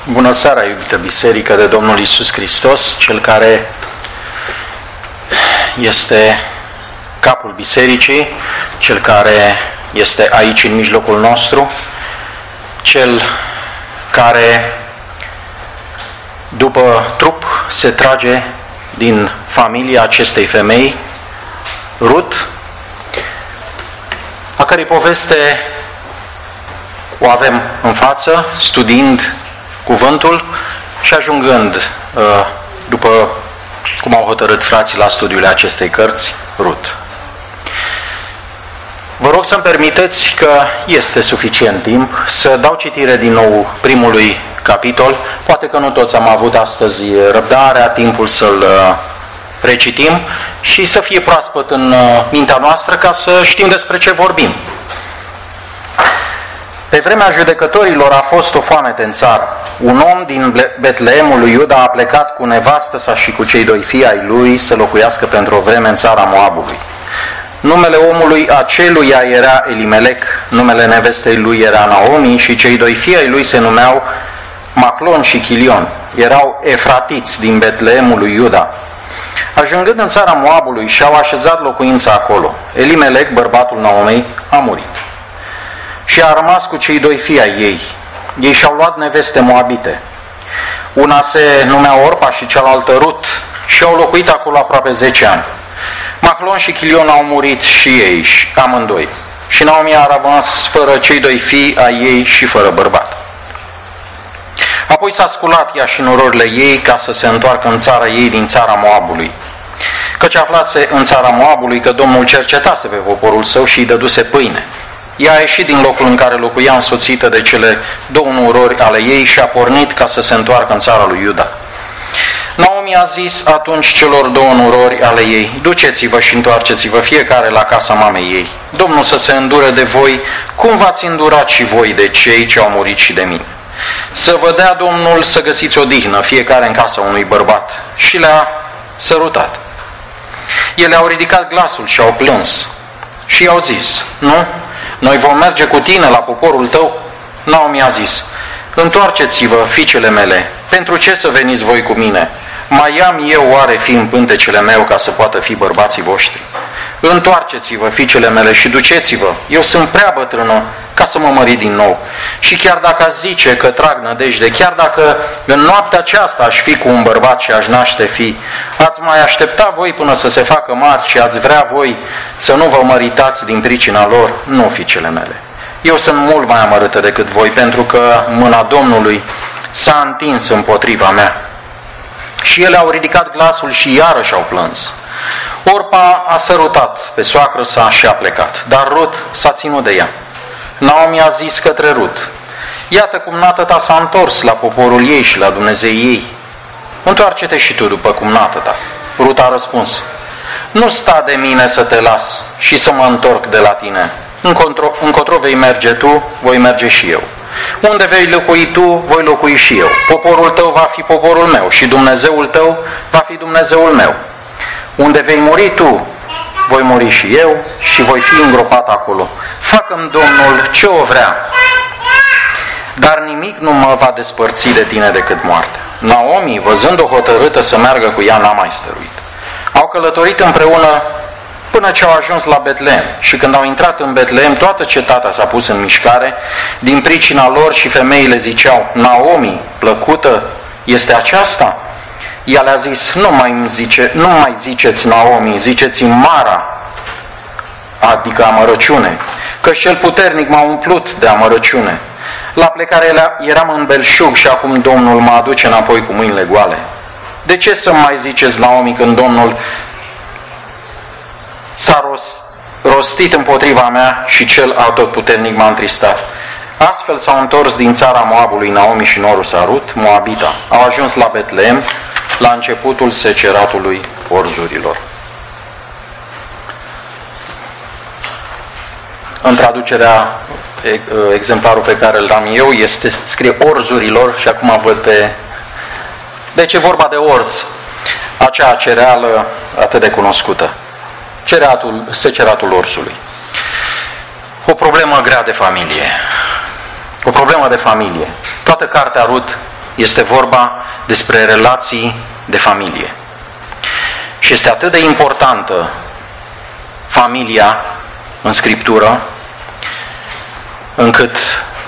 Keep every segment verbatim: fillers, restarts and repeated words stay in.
Bună seara, iubită Biserică de Domnul Iisus Hristos, Cel care este capul Bisericii, Cel care este aici în mijlocul nostru, Cel care după trup se trage din familia acestei femei, Rut, a cărei poveste o avem în față, studiind cuvântul și ajungând, după cum au hotărât frații la studiul acestei cărți, Rut. Vă rog să-mi permiteți, că este suficient timp, să dau citire din nou primului capitol. Poate că nu toți am avut astăzi răbdarea, timpul să-l recitim și să fie proaspăt în mintea noastră ca să știm despre ce vorbim. Pe vremea judecătorilor a fost o foamete în țară. Un om din Betleemul lui Iuda a plecat cu nevastă sa și cu cei doi fii ai lui să locuiască pentru o vreme în țara Moabului. Numele omului aceluia era Elimelec, numele nevestei lui era Naomi și cei doi fii ai lui se numeau Maclon și Chilion. Erau efratiți din Betleemul lui Iuda. Ajungând în țara Moabului și-au așezat locuința acolo. Elimelec, bărbatul Naomei, a murit și a rămas cu cei doi fii ai ei. Ei și-au luat neveste moabite. Una se numea Orpa și cealaltă Rut și au locuit acolo aproape zece ani. Maclon și Chilion au murit și ei, amândoi. Și Naomi a rămas fără cei doi fii ai ei și fără bărbat. Apoi s-a sculat ea și nororile ei ca să se întoarcă în țara ei din țara Moabului. Căci aflase în țara Moabului că Domnul cercetase pe poporul său și îi dăduse pâine. Ea a ieșit din locul în care locuia însoțită de cele două nurori ale ei și a pornit ca să se întoarcă în țara lui Iuda. Naomi a zis atunci celor două nurori ale ei: duceți-vă și întoarceți-vă fiecare la casa mamei ei. Domnul să se îndure de voi, cum v-ați îndurat și voi de cei ce au murit și de mine. Să vă dea Domnul să găsiți odihnă fiecare în casa unui bărbat. Și le-a sărutat. Ele au ridicat glasul și au plâns și i-au zis: nu? Noi vom merge cu tine la poporul tău? Naomi a zis: întoarceți-vă, fiicele mele, pentru ce să veniți voi cu mine? Mai am eu oare fi în pântecele meu ca să poată fi bărbații voștri? Întoarceți-vă, fiicele mele, și duceți-vă, eu sunt prea bătrână ca să mă mări din nou. Și chiar dacă ați zice că trag nădejde, chiar dacă în noaptea aceasta aș fi cu un bărbat și aș naște fi, ați mai aștepta voi până să se facă mari și ați vrea voi să nu vă măritați din pricina lor? Nu, fiicele mele. Eu sunt mult mai amărâtă decât voi, pentru că mâna Domnului s-a întins împotriva mea. Și ele au ridicat glasul și iarăși au plâns. Orpa a sărutat pe soacră sa și a plecat, dar Rut s-a ținut de ea. Naomi a zis către Rut: iată cum nată ta s-a întors la poporul ei și la Dumnezeii ei. Întoarce-te și tu după cum nată ta. Rut a răspuns: nu sta de mine să te las și să mă întorc de la tine. Încotro, încotro vei merge tu, voi merge și eu. Unde vei locui tu, voi locui și eu. Poporul tău va fi poporul meu și Dumnezeul tău va fi Dumnezeul meu. Unde vei muri tu, voi muri și eu și voi fi îngropat acolo. Facă-mi Domnul ce o vrea, dar nimic nu mă va despărți de tine decât moartea. Naomi, văzând-o hotărâtă să meargă cu ea, n-a mai stăruit. Au călătorit împreună până ce au ajuns la Betleem. Și când au intrat în Betleem, toată cetatea s-a pus în mișcare din pricina lor și femeile ziceau: Naomi, plăcută este aceasta? Ea le-a zis: nu mai, zice, nu mai ziceți Naomi, ziceți-mi Mara, adică amărăciune, că cel puternic m-a umplut de amărăciune. La plecare eram în belșug și acum Domnul mă aduce înapoi cu mâinile goale. De ce să mai ziceți Naomi când Domnul s-a rostit împotriva mea și cel atotputernic m-a întristat? Astfel s-au întors din țara Moabului Naomi și norul sa Rut, Moabita. Au ajuns la Betleem la începutul seceratului orzurilor. În traducerea, exemplarul pe care îl am eu, este, scrie orzurilor și acum văd pe... Deci e vorba de orz, acea cereală atât de cunoscută. Cereatul, seceratul orzului. O problemă grea de familie. O problemă de familie. Toată cartea Rut Este vorba despre relații de familie. Și este atât de importantă familia în Scriptură, încât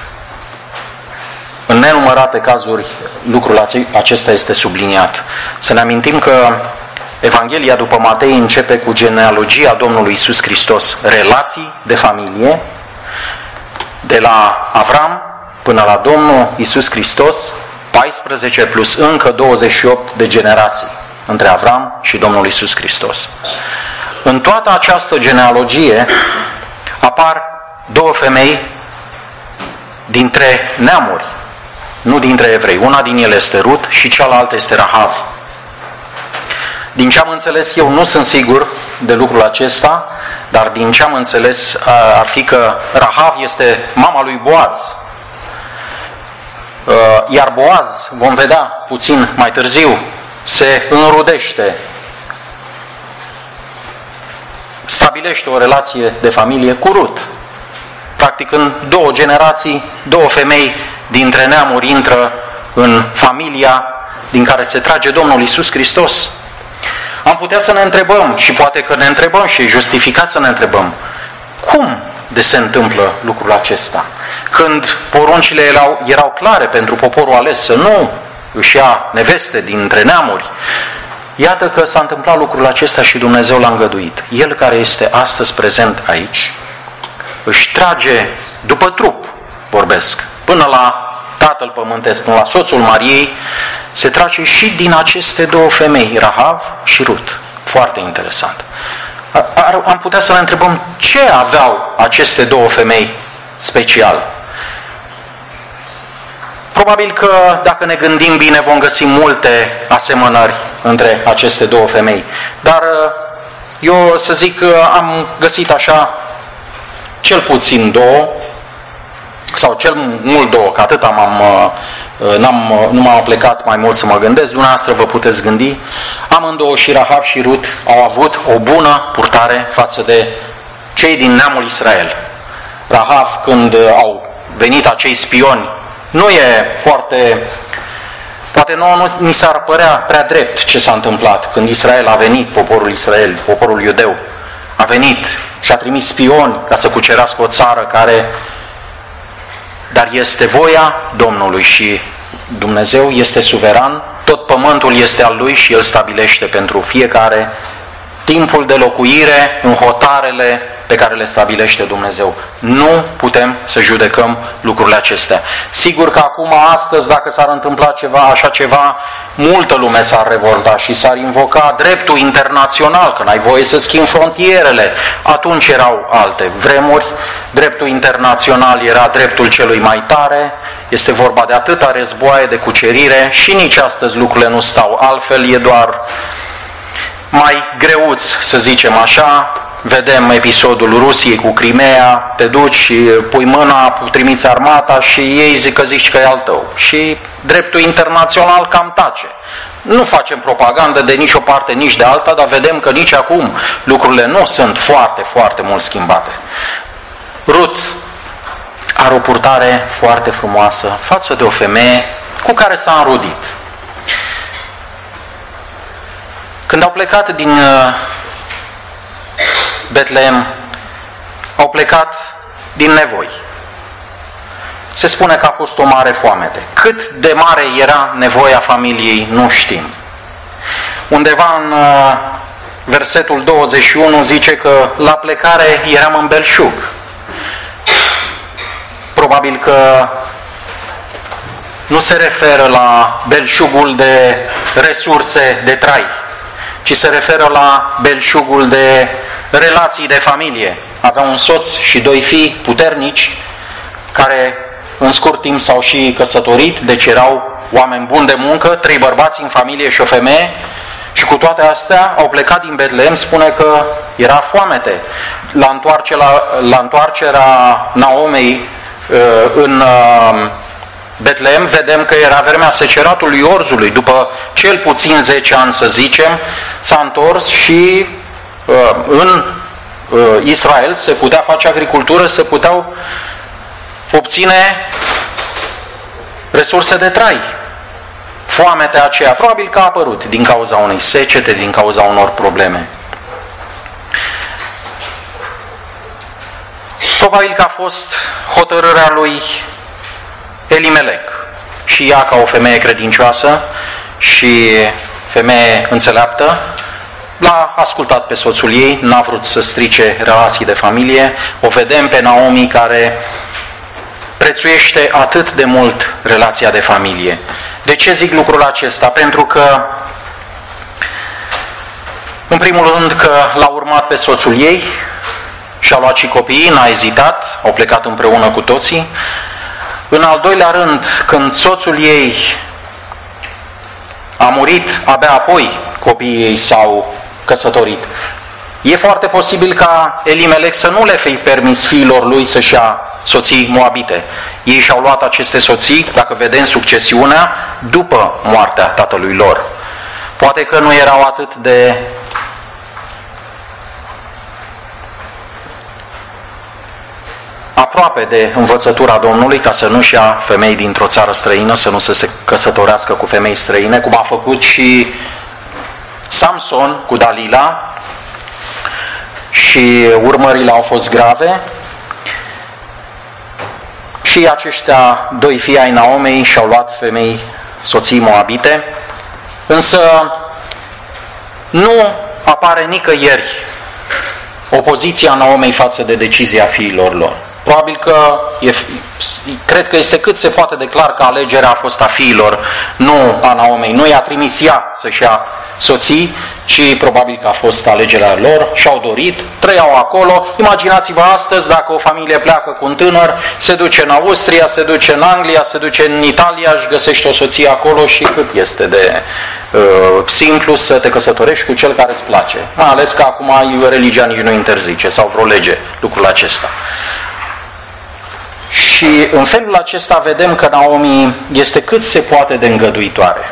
în nenumărate cazuri lucrul acesta este subliniat. Să ne amintim că Evanghelia după Matei începe cu genealogia Domnului Iisus Hristos, relații de familie, de la Avram până la Domnul Iisus Hristos, paisprezece plus încă douăzeci și opt de generații între Avram și Domnul Iisus Hristos. În toată această genealogie apar două femei dintre neamuri, nu dintre evrei. Una din ele este Rut și cealaltă este Rahav. Din ce am înțeles eu, nu sunt sigur de lucrul acesta, dar din ce am înțeles ar fi că Rahav este mama lui Boaz. Iar Boaz, vom vedea puțin mai târziu, se înrudește, stabilește o relație de familie cu Rut. Practic în două generații, două femei dintre neamuri intră în familia din care se trage Domnul Iisus Hristos. Am putea să ne întrebăm, și poate că ne întrebăm și e justificat să ne întrebăm, cum de se întâmplă lucrul acesta? Când poruncile erau, erau clare pentru poporul ales să nu își ia neveste dintre neamuri, iată că s-a întâmplat lucrul acesta și Dumnezeu l-a îngăduit. El care este astăzi prezent aici, își trage după trup, vorbesc, până la Tatăl Pământesc, până la soțul Mariei, se trage și din aceste două femei, Rahav și Rut. Foarte interesant. Am putea să ne întrebăm ce aveau aceste două femei special. Probabil că dacă ne gândim bine vom găsi multe asemănări între aceste două femei. Dar eu să zic că am găsit așa cel puțin două, sau cel mult două, că atât am, n-am, nu m-am plecat mai mult să mă gândesc, dumneavoastră vă puteți gândi. Amândouă, și Rahav și Rut, au avut o bună purtare față de cei din neamul Israel. Rahav, când au venit acei spioni, nu e foarte... Poate nouă nu ni s-ar părea prea drept ce s-a întâmplat când Israel a venit, poporul Israel, poporul iudeu, a venit și a trimis spioni ca să cucerească o țară care... Dar este voia Domnului și Dumnezeu este suveran, tot pământul este al Lui și El stabilește pentru fiecare timpul de locuire în hotarele pe care le stabilește Dumnezeu. Nu putem să judecăm lucrurile acestea. Sigur că acum, astăzi, dacă s-ar întâmpla ceva, așa ceva, multă lume s-ar revolta și s-ar invoca dreptul internațional, că n-ai voie să schimbi frontierele. Atunci erau alte vremuri, dreptul internațional era dreptul celui mai tare, este vorba de atâta războaie, de cucerire și nici astăzi lucrurile nu stau altfel, e doar mai greuț, să zicem așa. Vedem episodul Rusiei cu Crimea, te duci și pui mâna, trimiți armata și ei zic că zici că e al tău. Și dreptul internațional cam tace. Nu facem propagandă de nicio parte, nici de alta, dar vedem că nici acum lucrurile nu sunt foarte, foarte mult schimbate. Rut are o purtare foarte frumoasă față de o femeie cu care s-a înrudit. Când au plecat din Betlehem, au plecat din nevoi. Se spune că a fost o mare foamete. Cât de mare era nevoia familiei, nu știm. Undeva în versetul douăzeci și unu zice că la plecare eram în belșug. Probabil că nu se referă la belșugul de resurse de trai, ci se referă la belșugul de relații de familie. Avea un soț și doi fii puternici care în scurt timp s-au și căsătorit, deci erau oameni buni de muncă, trei bărbați în familie și o femeie, și cu toate astea au plecat din Betlehem. Spune că era foamete. La, întoarce, la, la întoarcerea Naomei în Betlehem vedem că era vremea seceratului orzului. După cel puțin zece ani, să zicem, s-a întors și în Israel se putea face agricultură, se puteau obține resurse de trai. foametea aceea probabil că a apărut din cauza unei secete, din cauza unor probleme. Probabil că a fost hotărârea lui Elimelec și ea, ca o femeie credincioasă și femeie înțeleaptă, l-a ascultat pe soțul ei, n-a vrut să strice relații de familie. O vedem pe Naomi care prețuiește atât de mult relația de familie. De ce zic lucrul acesta? Pentru că, în primul rând, că l-a urmat pe soțul ei și a luat și copiii, n-a ezitat, au plecat împreună cu toții. În al doilea rând, când soțul ei a murit, abia apoi copiii ei s-au căsătorit. E foarte posibil ca Elimelec să nu le fi permis fiilor lui să-și ia soții moabite. Ei și-au luat aceste soții, dacă vedem succesiunea, după moartea tatălui lor. Poate că nu erau atât de aproape de învățătura Domnului ca să nu-și ia femei dintr-o țară străină, să nu se căsătorească cu femei străine, cum a făcut și Samson cu Dalila, și urmările au fost grave. Și aceștia doi fii ai Naomei și-au luat femei, soții moabite, însă nu apare nicăieri opoziția Naomei față de decizia fiilor lor. Probabil că, e, cred că este cât se poate de clar că alegerea a fost a fiilor, nu a Naomei. Nu i-a trimis ea să-și ia soții, ci probabil că a fost alegerea lor, și-au dorit, trăiau acolo. Imaginați-vă astăzi dacă o familie pleacă cu un tânăr, se duce în Austria, se duce în Anglia, se duce în Italia, își găsește o soție acolo și cât este de uh, simplu să te căsătorești cu cel care îți place. Mai ales că acum religia nici nu interzice sau vreo lege lucrul acesta. Și în felul acesta vedem că Naomi este cât se poate de îngăduitoare.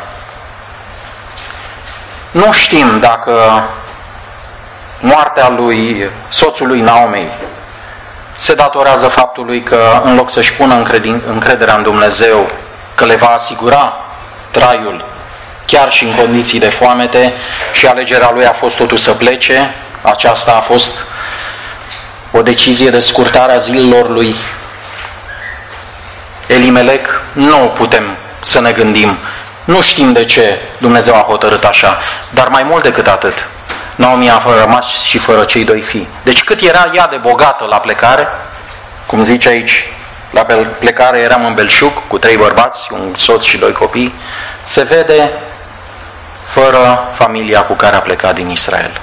Nu știm dacă moartea lui soțului Naomei se datorează faptului că, în loc să-și pună încrederea în Dumnezeu, că le va asigura traiul chiar și în condiții de foamete, și alegerea lui a fost totuși să plece. Aceasta a fost o decizie de scurtare a zilelor lui Elimelec. Nu putem să ne gândim. Nu știm de ce Dumnezeu a hotărât așa, dar mai mult decât atât, Naomi a rămas și fără cei doi fii. Deci cât era ea de bogată la plecare, cum zice aici, la plecare eram în belșug cu trei bărbați, un soț și doi copii, se vede fără familia cu care a plecat din Israel.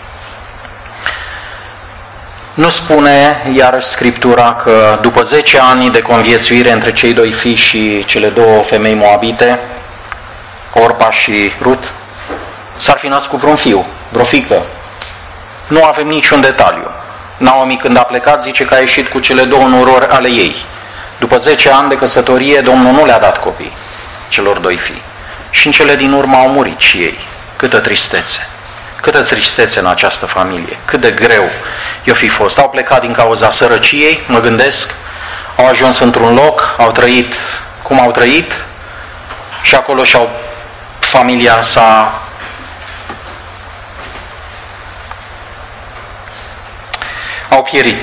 Nu spune iarăși Scriptura că după zece ani de conviețuire între cei doi fii și cele două femei moabite, Orpa și Rut, s-ar fi născut vreun fiu, vreo fiică. Nu avem niciun detaliu. Naomi, când a plecat, zice că a ieșit cu cele două norori ale ei. După zece ani de căsătorie, Domnul nu le-a dat copii celor doi fii. Și în cele din urmă au murit și ei. Câtă tristețe! Câtă tristețe în această familie! Cât de greu i-o fi fost! Au plecat din cauza sărăciei, mă gândesc, au ajuns într-un loc, au trăit cum au trăit și acolo și-au familia s-a au pierit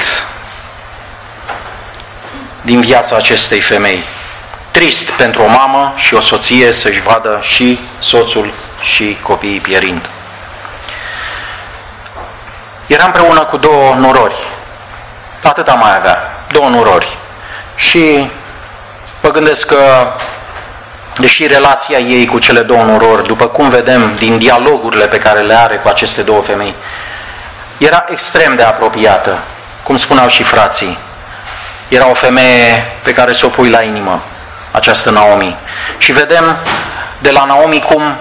din viața acestei femei. Trist pentru o mamă și o soție să-și vadă și soțul și copiii pierind. Era împreună cu două nurori. Atâta mai avea. Două nurori. Și mă gândesc că, deși relația ei cu cele două nurori, după cum vedem din dialogurile pe care le are cu aceste două femei, era extrem de apropiată, cum spuneau și frații. Era o femeie pe care să o pui la inimă, această Naomi. Și vedem de la Naomi cum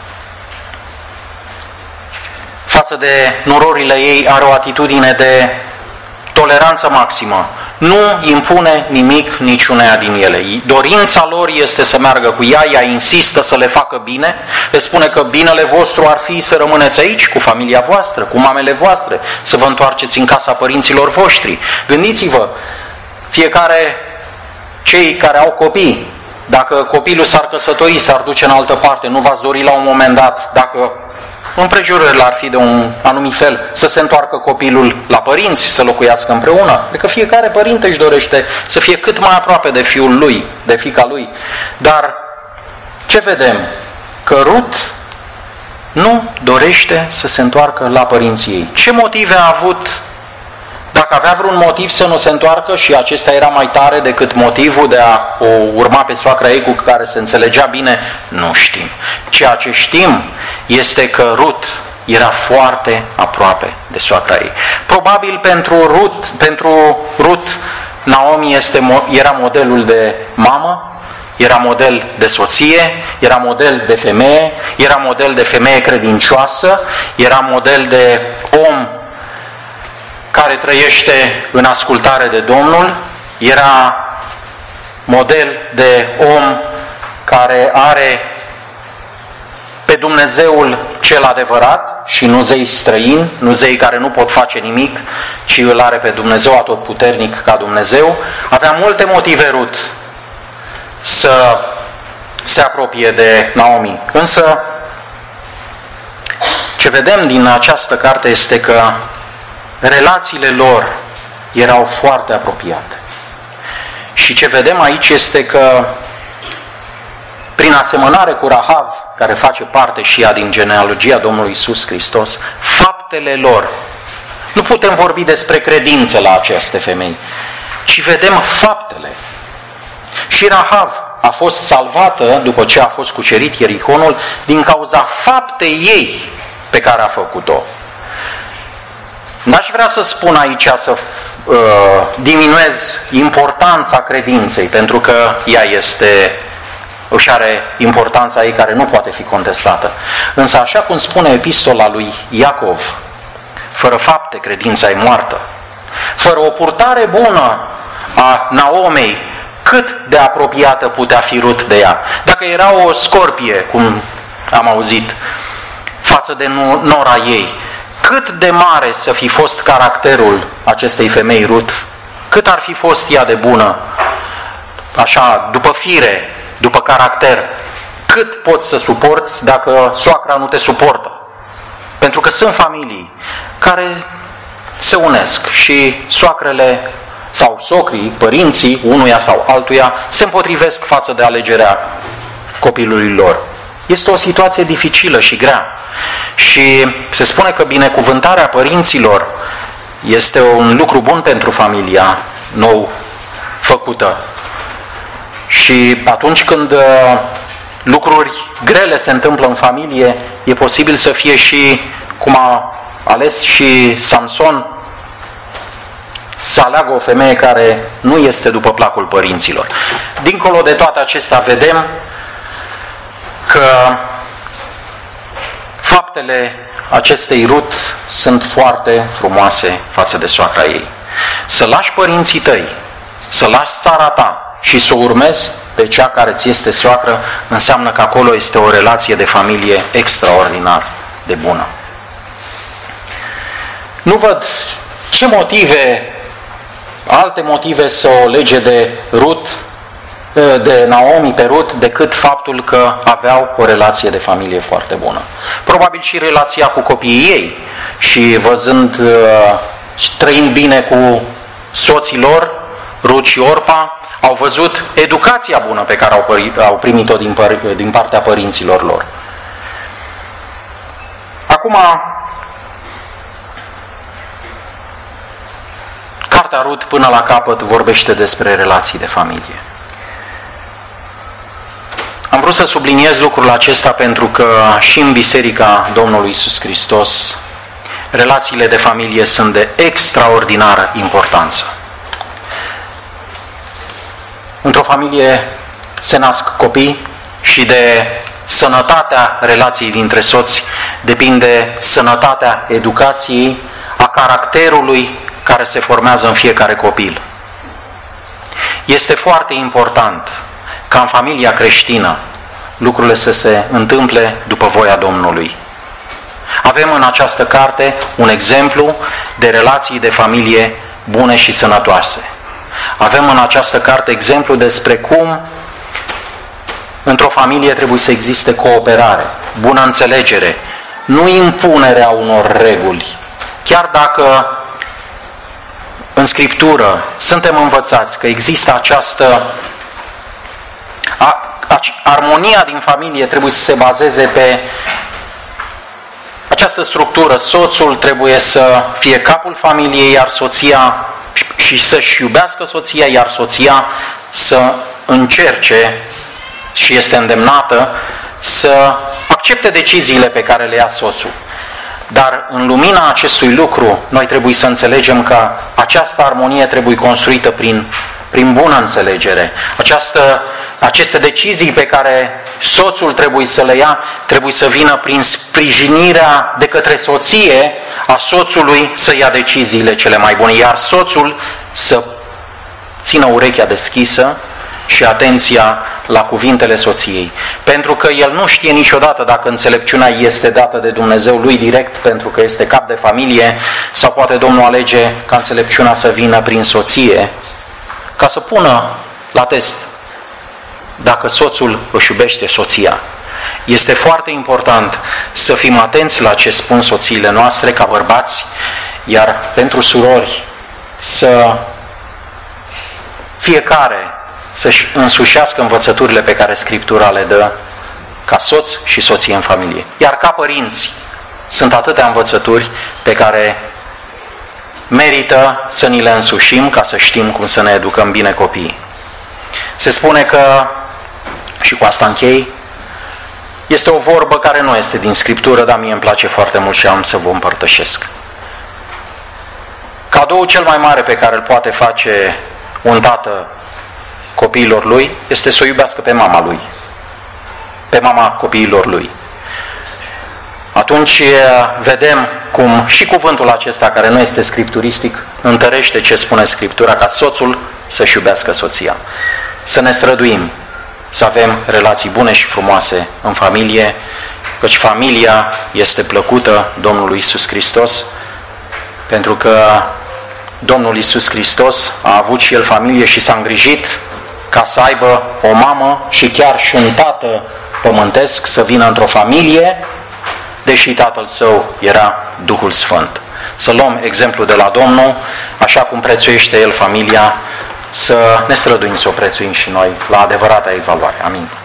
față de nurorile ei are o atitudine de toleranță maximă. Nu impune nimic niciuneia din ele. Dorința lor este să meargă cu ea, ea insistă să le facă bine, le spune că binele vostru ar fi să rămâneți aici cu familia voastră, cu mamele voastre, să vă întoarceți în casa părinților voștri. Gândiți-vă, fiecare, cei care au copii, Dacă copilul s-ar căsători, s-ar duce în altă parte, nu v-ați dori la un moment dat, dacă împrejurările ar fi de un anumit fel, să se întoarcă copilul la părinți, să locuiască împreună. Adică fiecare părinte își dorește să fie cât mai aproape de fiul lui, de fiica lui. Dar ce vedem? Că Rut nu dorește să se întoarcă la părinții ei. Ce motive a avut? Dacă avea vreun motiv să nu se întoarcă și acesta era mai tare decât motivul de a o urma pe soacra ei cu care se înțelegea bine, nu știm. Ceea ce știm este că Rut era foarte aproape de soacra ei. Probabil pentru Rut, pentru Rut Naomi este, era modelul de mamă, era model de soție, era model de femeie, era model de femeie credincioasă, era model de om care trăiește în ascultare de Domnul, era model de om care are pe Dumnezeul cel adevărat și nu zei străini, nu zei care nu pot face nimic, ci îl are pe Dumnezeu atotputernic ca Dumnezeu. Avea multe motive Rut să se apropie de Naomi. Însă, ce vedem din această carte este că relațiile lor erau foarte apropiate. Și ce vedem aici este că, prin asemănare cu Rahav, care face parte și ea din genealogia Domnului Iisus Hristos, faptele lor, nu putem vorbi despre credință la aceste femei, ci vedem faptele. Și Rahav a fost salvată după ce a fost cucerit Ierihonul din cauza faptei ei pe care a făcut-o. N-aș vrea să spun aici să uh, diminuez importanța credinței, pentru că ea este, își are importanța ei care nu poate fi contestată. Însă, așa cum spune epistola lui Iacov, fără fapte credința e moartă. Fără o purtare bună a Naomei, cât de apropiată putea fi Rut de ea? Dacă era o scorpie, cum am auzit, față de nora ei, cât de mare să fi fost caracterul acestei femei Rut, cât ar fi fost ea de bună, așa, după fire, după caracter, cât poți să suporți dacă soacra nu te suportă? Pentru că sunt familii care se unesc și soacrele sau socrii, părinții, unuia sau altuia, se împotrivesc față de alegerea copilului lor. Este o situație dificilă și grea. Și se spune că binecuvântarea părinților este un lucru bun pentru familia nou făcută. Și atunci când lucruri grele se întâmplă în familie, e posibil să fie și, cum a ales și Samson, să aleagă o femeie care nu este după placul părinților. Dincolo de toate acestea, vedem că faptele acestei Rut sunt foarte frumoase față de soacra ei. Să lași părinții tăi, să lași țara ta și să urmezi pe cea care ți este soacră, înseamnă că acolo este o relație de familie extraordinar de bună. Nu văd ce motive, alte motive să o lege de Rut, de Naomi pe Rut, decât faptul că aveau o relație de familie foarte bună. Probabil și relația cu copiii ei și văzând și trăind bine cu soții lor, Rut și Orpa, au văzut educația bună pe care au primit-o din, păr- din partea părinților lor. Acum, cartea Rut până la capăt vorbește despre relații de familie. Am vrut să subliniez lucrul acesta pentru că și în Biserica Domnului Iisus Hristos relațiile de familie sunt de extraordinară importanță. Într-o familie se nasc copii și de sănătatea relației dintre soți depinde sănătatea educației, a caracterului care se formează în fiecare copil. Este foarte important ca în familia creștină lucrurile să se întâmple după voia Domnului. Avem în această carte un exemplu de relații de familie bune și sănătoase. Avem în această carte exemplu despre cum într-o familie trebuie să existe cooperare, bună înțelegere, nu impunerea unor reguli. Chiar dacă în Scriptură suntem învățați că există această a, a, armonia din familie trebuie să se bazeze pe această structură. Soțul trebuie să fie capul familiei, iar soția și să-și iubească soția, iar soția să încerce și este îndemnată să accepte deciziile pe care le ia soțul. Dar în lumina acestui lucru, noi trebuie să înțelegem că această armonie trebuie construită prin, prin bună înțelegere. Această, aceste decizii pe care soțul trebuie să le ia, trebuie să vină prin sprijinirea de către soție a soțului să ia deciziile cele mai bune, iar soțul să țină urechea deschisă și atenția la cuvintele soției. Pentru că el nu știe niciodată dacă înțelepciunea este dată de Dumnezeu lui direct, pentru că este cap de familie, sau poate Domnul alege ca înțelepciunea să vină prin soție, ca să pună la test dacă soțul își iubește soția. Este foarte important să fim atenți la ce spun soțiile noastre ca bărbați, iar pentru surori să fiecare să-și însușească învățăturile pe care Scriptura le dă ca soț și soție în familie. Iar ca părinți sunt atâtea învățături pe care merită să ni le însușim ca să știm cum să ne educăm bine copiii. Se spune că, și cu asta închei, este o vorbă care nu este din Scriptură, dar mie îmi place foarte mult și am să vă împărtășesc. Cadoul cel mai mare pe care îl poate face un tată copiilor lui este să o iubească pe mama lui, pe mama copiilor lui. Atunci vedem cum și cuvântul acesta, care nu este scripturistic, întărește ce spune Scriptura, ca soțul să-și iubească soția. Să ne străduim să avem relații bune și frumoase în familie, căci familia este plăcută Domnului Iisus Hristos, pentru că Domnul Iisus Hristos a avut și El familie și s-a îngrijit ca să aibă o mamă și chiar și un tată pământesc să vină într-o familie, deși tatăl său era Duhul Sfânt. Să luăm exemplu de la Domnul, așa cum prețuiește El familia, să ne străduim să o prețuim și noi la adevărata evaluare. Amin.